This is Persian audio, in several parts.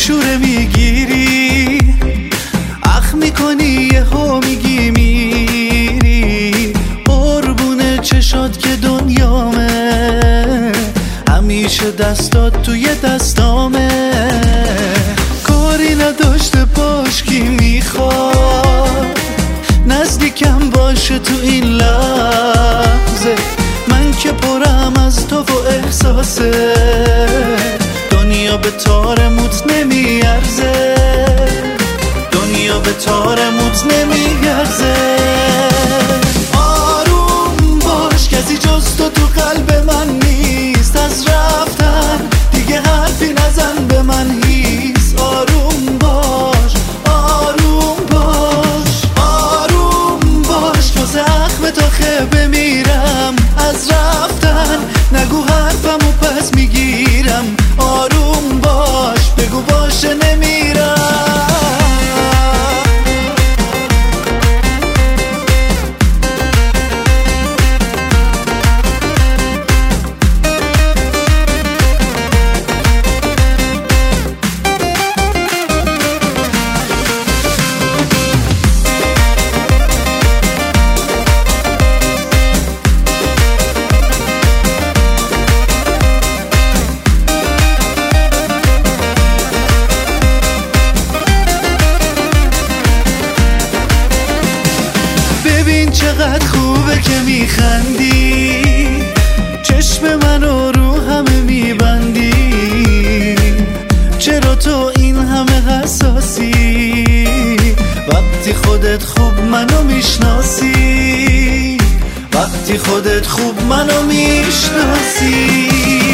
شوره میگیری، اخ میکنی یهو میگی میری. قربون چشات که دنیامه، همیشه دستات توی دستامه. کاری نداشته باش کی میخواد نزدیکم باشه تو این لحظه. من که پرم از تو و احساسه، دنیا به تار موت نمیارزه، دنیا به تار موت نمیارزه. آروم باش کسی جز تو قلب من نیست، از رفتن دیگه حرفی نزن به من هیس. آروم باش آروم باش آروم باش، تو زخم تا خیبه میرم. از رفتن نگو حرفمو پس میگیرم. آروم باش بگو باشه نمیرم. ببین چقدر خوبه که میخندی، چشم منو رو همه میبندی. چرا تو این همه حساسی وقتی خودت خوب منو میشناسی، وقتی خودت خوب منو میشناسی.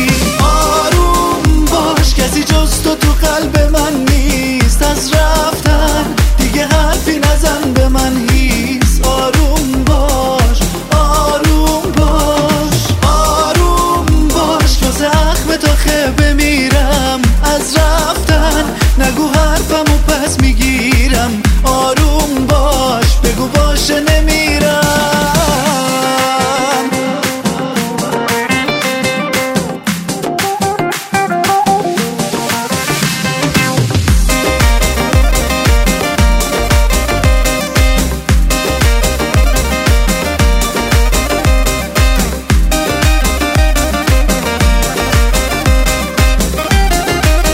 آروم باش کسی جز تو قلب من نیست، از رفتن دیگه حرفی نزن به من هیس. آروم باش آروم باش آروم باش، تو زخم تا خیبه میرم. از رفتن نگو حرفمو پس میگیرم. آروم باش بگو باشه نمیرم.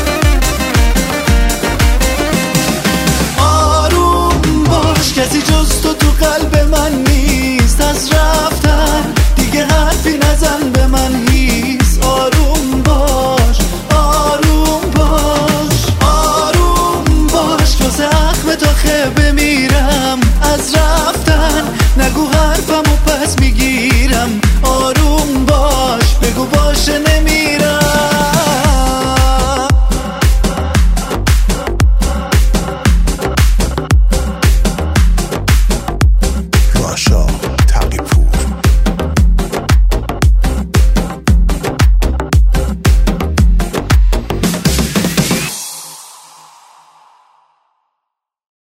کسی جز